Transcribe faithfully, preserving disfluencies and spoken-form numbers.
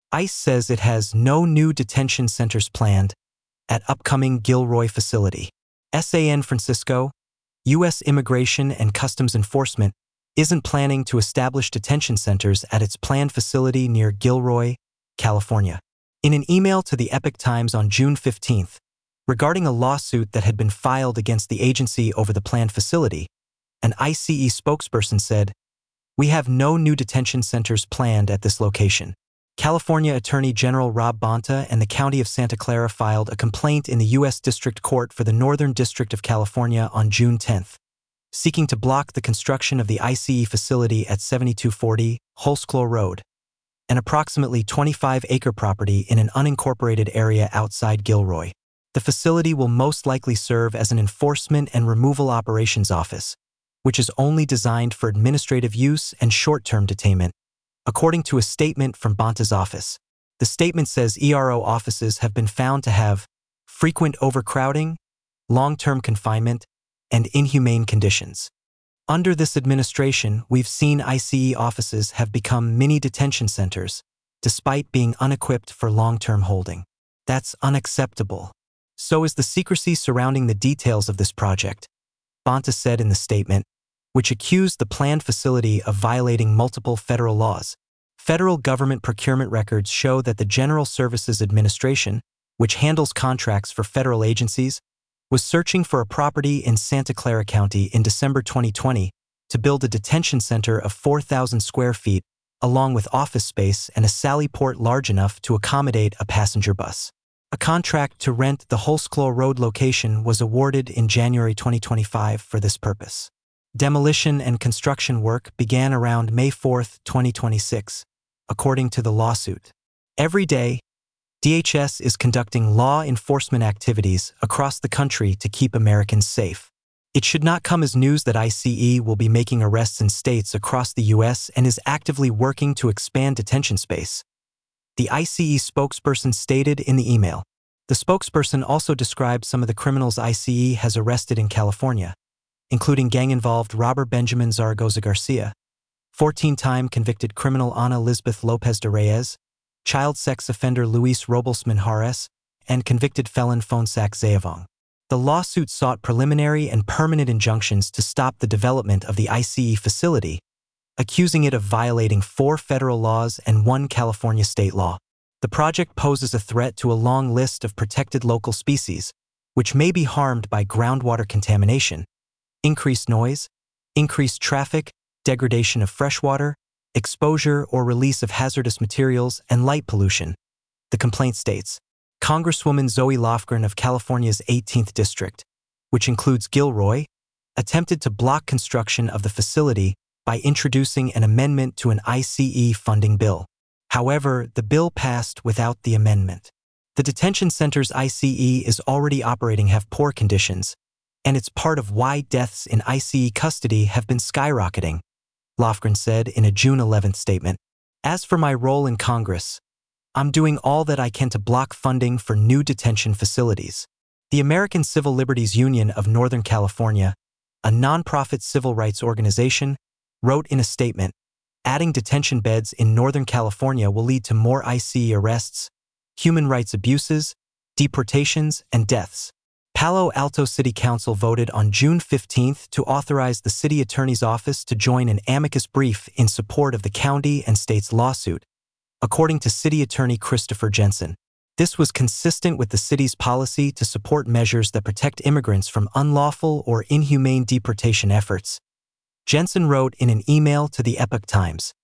ICE says it has no new detention centers planned at upcoming Gilroy facility. San Francisco, U S Immigration and Customs Enforcement isn't planning to establish detention centers at its planned facility near Gilroy, California. In an email to the Epoch Times on June fifteenth, regarding a lawsuit that had been filed against the agency over the planned facility, an ICE spokesperson said, "We have no new detention centers planned at this location." California Attorney General Rob Bonta and the County of Santa Clara filed a complaint in the U S District Court for the Northern District of California on June tenth, seeking to block the construction of the ICE facility at seventy-two forty Holsclaw Road, an approximately twenty-five acre property in an unincorporated area outside Gilroy. The facility will most likely serve as an enforcement and removal operations office, which is only designed for administrative use and short-term detainment, according to a statement from Bonta's office. The statement says E R O offices have been found to have frequent overcrowding, long-term confinement, and inhumane conditions. Under this administration, we've seen ICE offices have become mini detention centers, despite being unequipped for long-term holding. That's unacceptable. So is the secrecy surrounding the details of this project, Bonta said in the statement, which accused the planned facility of violating multiple federal laws. Federal government procurement records show that the General Services Administration, which handles contracts for federal agencies, was searching for a property in Santa Clara County in December twenty twenty to build a detention center of four thousand square feet, along with office space and a sally port large enough to accommodate a passenger bus. A contract to rent the Holsclaw Road location was awarded in January twenty twenty-five for this purpose. Demolition and construction work began around May fourth, twenty twenty-six, according to the lawsuit. Every day, D H S is conducting law enforcement activities across the country to keep Americans safe. It should not come as news that ICE will be making arrests in states across the U S and is actively working to expand detention space, the ICE spokesperson stated in the email. The spokesperson also described some of the criminals ICE has arrested in California, including gang-involved robber Benjamin Zaragoza Garcia, fourteen-time convicted criminal Ana Lisbeth Lopez de Reyes, child sex offender Luis Robles Minjares, and convicted felon Fonsac Zayavong. The lawsuit sought preliminary and permanent injunctions to stop the development of the ICE facility, accusing it of violating four federal laws and one California state law. The project poses a threat to a long list of protected local species, which may be harmed by groundwater contamination, increased noise, increased traffic, degradation of freshwater, exposure or release of hazardous materials, and light pollution, the complaint states. Congresswoman Zoe Lofgren of California's eighteenth District, which includes Gilroy, attempted to block construction of the facility by introducing an amendment to an ICE funding bill. However, the bill passed without the amendment. The detention centers ICE is already operating have poor conditions, and it's part of why deaths in ICE custody have been skyrocketing, Lofgren said in a June eleventh statement. As for my role in Congress, I'm doing all that I can to block funding for new detention facilities. The American Civil Liberties Union of Northern California, a nonprofit civil rights organization, wrote in a statement, adding detention beds in Northern California will lead to more ICE arrests, human rights abuses, deportations, and deaths. Palo Alto City Council voted on June fifteenth to authorize the city attorney's office to join an amicus brief in support of the county and state's lawsuit, according to City Attorney Christopher Jensen. This was consistent with the city's policy to support measures that protect immigrants from unlawful or inhumane deportation efforts, Jensen wrote in an email to the Epoch Times.